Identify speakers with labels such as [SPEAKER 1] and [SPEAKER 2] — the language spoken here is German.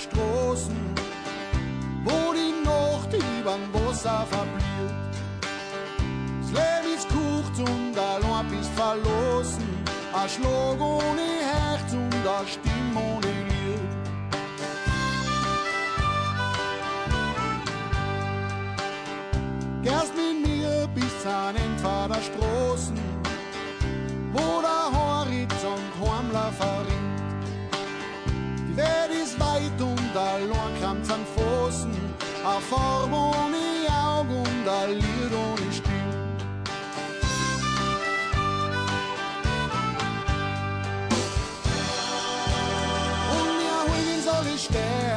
[SPEAKER 1] Straßen, wo die Nacht übern Wasser verblieb. Das Leben ist kurz und allein bist verlassen, ein Schlag ohne Herz und eine Stimme ohne Lied. Gehst mit mir bis an den Pfad der Straßen, wo der Horizont heimler verrinnt. Die Welt ist weit und allein krampft an Pfosten, eine Farbe ohne Augen und ein Lied ohne Stimme. Und ja, wohin soll ich sterben?